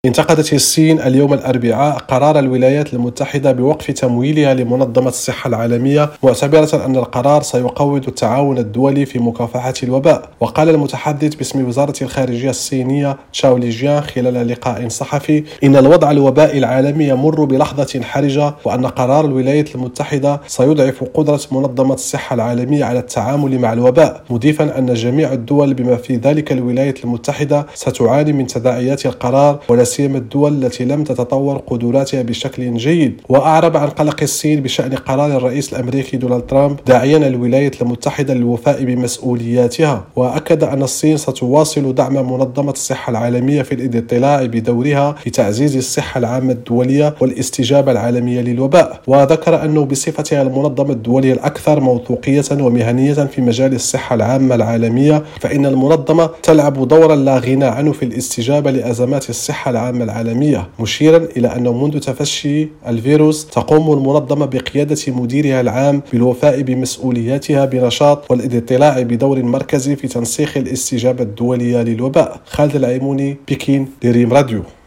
انتقدت الصين اليوم الأربعاء قرار الولايات المتحدة بوقف تمويلها لمنظمة الصحة العالمية، معتبرة أن القرار سيقوض التعاون الدولي في مكافحة الوباء. وقال المتحدث باسم وزارة الخارجية الصينية تشاو ليجيان خلال لقاء صحفي إن الوضع الوبائي العالمي يمر بلحظة حرجة، وأن قرار الولايات المتحدة سيضعف قدرة منظمة الصحة العالمية على التعامل مع الوباء، مضيفا أن جميع الدول بما في ذلك الولايات المتحدة ستعاني من تداعيات القرار، ولا سيما الدول التي لم تتطور قدراتها بشكل جيد. وأعرب عن قلق الصين بشأن قرار الرئيس الأمريكي دونالد ترامب، داعيا الولايات المتحدة للوفاء بمسؤولياتها، وأكد أن الصين ستواصل دعم منظمة الصحة العالمية في الاطلاع بدورها في تعزيز الصحة العامة الدولية والاستجابة العالمية للوباء. وذكر أنه بصفتها المنظمة الدولية الأكثر موثوقية ومهنية في مجال الصحة العامة العالمية، فإن المنظمة تلعب دورا لا غنى عنه في الاستجابة لأزمات الصحة العامة العالمية، مشيرا إلى أنه منذ تفشي الفيروس تقوم المنظمة بقيادة مديرها العام بالوفاء بمسؤولياتها بنشاط والاطلاع بدور مركزي في تنسيق الاستجابة الدولية للوباء. خالد العيموني، بكين، لريم راديو.